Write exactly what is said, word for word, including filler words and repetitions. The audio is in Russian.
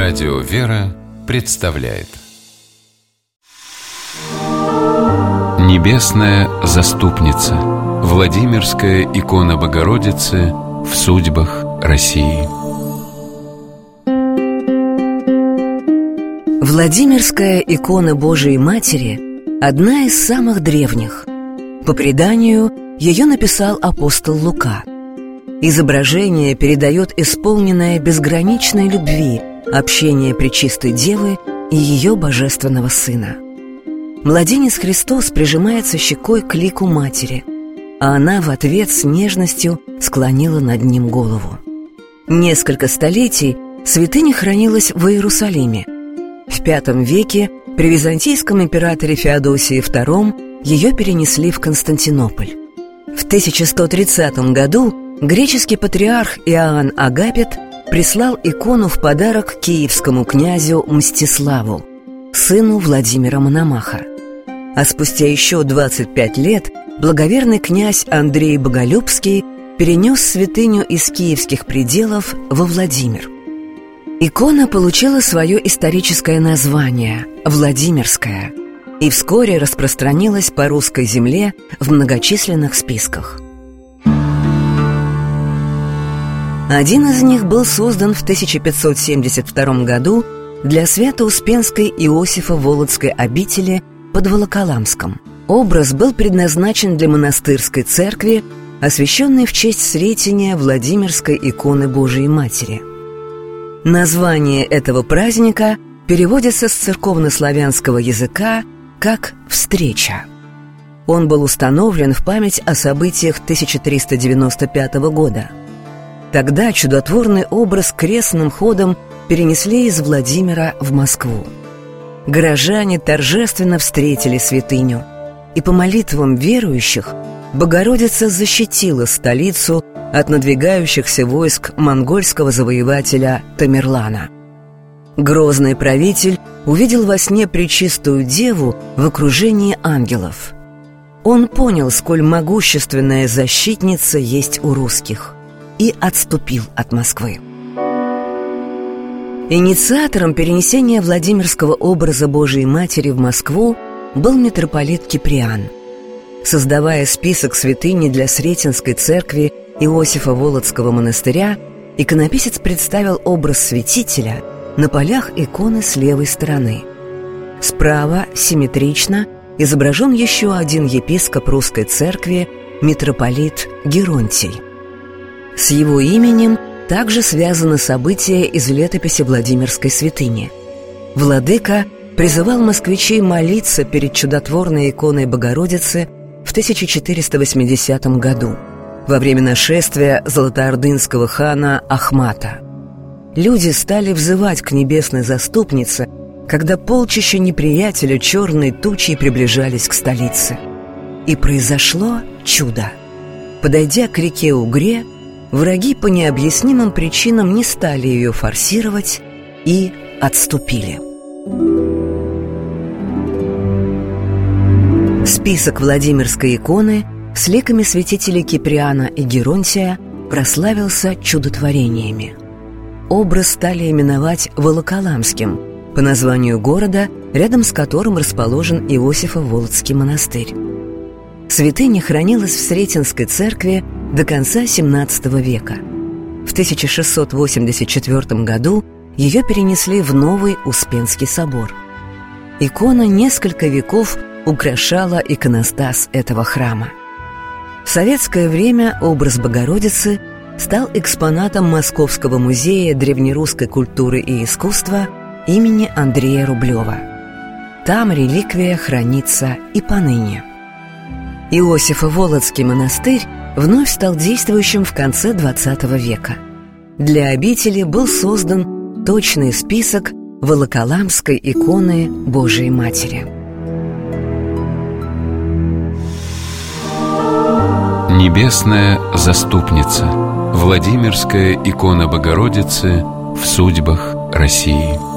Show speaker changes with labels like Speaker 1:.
Speaker 1: Радио «Вера» представляет Небесная заступница. Владимирская икона Богородицы в судьбах России.
Speaker 2: Владимирская икона Божией Матери – одна из самых древних. По преданию, ее написал апостол Лука. Изображение передает исполненное безграничной любви общение Пречистой Девы и ее Божественного Сына. Младенец Христос прижимается щекой к лику Матери, а она в ответ с нежностью склонила над ним голову. Несколько столетий святыня хранилась в Иерусалиме. В пятом веке при византийском императоре Феодосии втором ее перенесли в Константинополь. В тысяча сто тридцатом году греческий патриарх Иоанн Агапит прислал икону в подарок киевскому князю Мстиславу, сыну Владимира Мономаха. А спустя еще двадцать пять лет благоверный князь Андрей Боголюбский перенес святыню из киевских пределов во Владимир. Икона получила свое историческое название – Владимирская, и вскоре распространилась по русской земле в многочисленных списках. Один из них был создан в тысяча пятьсот семьдесят втором году для Свято-Успенской Иосифо-Володской обители под Волоколамском. Образ был предназначен для монастырской церкви, освященной в честь Сретения Владимирской иконы Божией Матери. Название этого праздника переводится с церковнославянского языка как «встреча». Он был установлен в память о событиях тысяча триста девяносто пятого года. Тогда чудотворный образ крестным ходом перенесли из Владимира в Москву. Горожане торжественно встретили святыню, и по молитвам верующих Богородица защитила столицу от надвигающихся войск монгольского завоевателя Тамерлана. Грозный правитель увидел во сне Пречистую Деву в окружении ангелов. Он понял, сколь могущественная защитница есть у русских, и отступил от Москвы. Инициатором перенесения Владимирского образа Божией Матери в Москву был митрополит Киприан. Создавая список святыни для Сретенской церкви Иосифо-Володского монастыря, иконописец представил образ святителя на полях иконы с левой стороны. Справа, симметрично, изображен еще один епископ русской церкви, митрополит Геронтий. С его именем также связано событие из летописи Владимирской святыни. Владыка призывал москвичей молиться перед чудотворной иконой Богородицы в тысяча четыреста восьмидесятом году, во время нашествия золотоордынского хана Ахмата. Люди стали взывать к небесной заступнице, когда полчища неприятеля черной тучей приближались к столице. И произошло чудо. Подойдя к реке Угре, враги по необъяснимым причинам не стали ее форсировать и отступили. Список Владимирской иконы с ликами святителей Киприана и Геронтия прославился чудотворениями. Образ стали именовать Волоколамским, по названию города, рядом с которым расположен Иосифо-Володский монастырь. Святыня хранилась в Сретенской церкви до конца семнадцатого века. В тысяча шестьсот восемьдесят четвёртом году ее перенесли в новый Успенский собор. Икона несколько веков украшала иконостас этого храма. В советское время образ Богородицы стал экспонатом Московского музея древнерусской культуры и искусства имени Андрея Рублева. Там реликвия хранится и поныне. Иосифо-Володский монастырь вновь стал действующим в конце двадцатого века. Для обители был создан точный список Волоколамской иконы Божией Матери.
Speaker 1: Небесная заступница. Владимирская икона Богородицы в судьбах России.